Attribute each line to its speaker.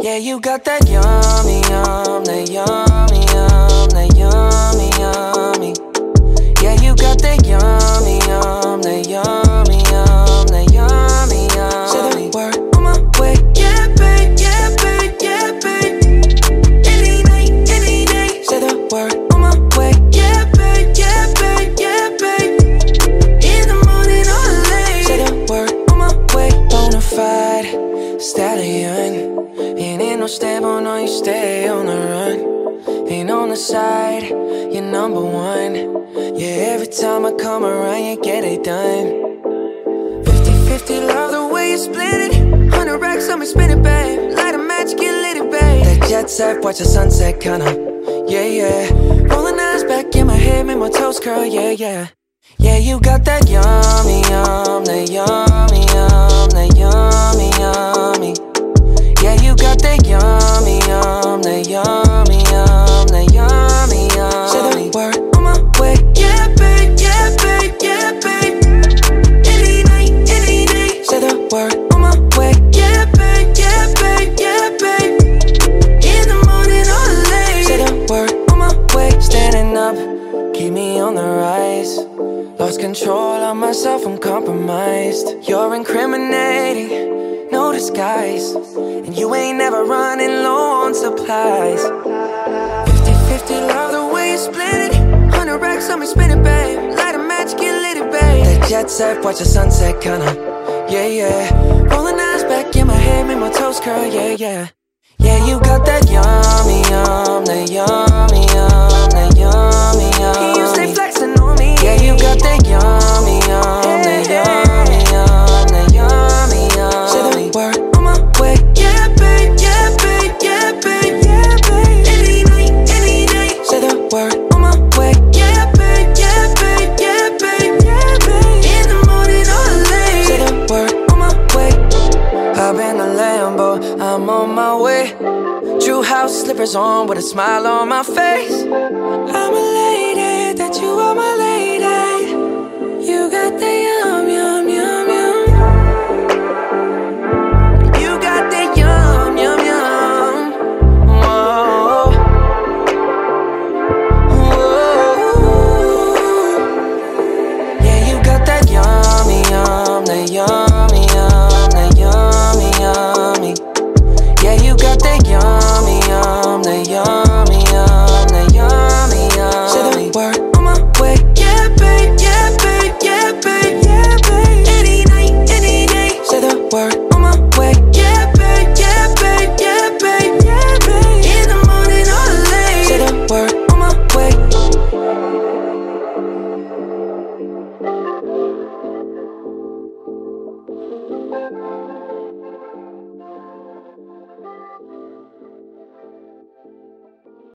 Speaker 1: Yeah, you got that yummy, that yummy, that yummy, yummy. Yeah, you got that yummy, that yummy, that yummy, yummy. Say the word on my way. Yeah, babe, yeah, babe, yeah, babe. Any night, any day. Say the word on my way. Yeah, babe, yeah, babe, yeah, babe. In the morning or late. Say the word on my way. Bonafide stallion. Ain't no stable, no, you stay on the run. Ain't on the side, you're number one. Yeah, every time I come around, you get it done. 50-50, love the way you split it. 100 racks on me, spin it, babe. Light a match, get lit, it, babe. That jet set, watch the sunset, kinda. Yeah, yeah. Rolling eyes back in my head, make my toes curl, yeah, yeah. Yeah, you got that yummy, that yummy, that yummy, yummy. Yeah, you got that yummy, that yummy, that yummy, yummy. Say the word on my way. Yeah, babe, yeah, babe, yeah, babe. Any night, any day. Say the word on my way. Yeah, babe, yeah, babe, yeah, babe. In the morning or late. Say the word on my way. Standing up, keep me on the rise. Lost control of myself, I'm compromised. You're incriminating, no disguise. And you ain't never running low on supplies. 50-50, love the way you split it. 100 racks on me, spin it, babe. Light a match, get lit, it, babe. That jet set, watch the sunset, kinda. Yeah, yeah. Rolling eyes back in my head, make my toes curl, yeah, yeah. Yeah, you got that yummy, that yummy, that yummy, yummy. You stay flexing on me. Yeah, you got that yummy, that yummy, that yummy, yummy. Say the word on my way. Yeah, babe, yeah, babe, yeah, babe, yeah, babe. Any night, any day. Say the word on my way. Yeah, babe, yeah, babe, yeah, babe, yeah, babe. In the morning or late. Say the word on my way. Hop in the Lambo, I'm on my way. True house slippers on with a smile on my face. I'm elated that you are my lady. You got the yum, yum, yum, yum. You got the yum, yum, yum. Whoa. Whoa. Yeah, you got that yummy, that yummy, that yummy, yummy. Yeah, you got that yummy, that yummy, that yummy, yummy. Say the word on my way. Yeah, babe, yeah, babe, yeah, babe, yeah, babe. Any night, any day. Say the word on my way. Yeah, babe, yeah, babe, yeah, babe, yeah, babe. In the morning or late. Say the word on my way.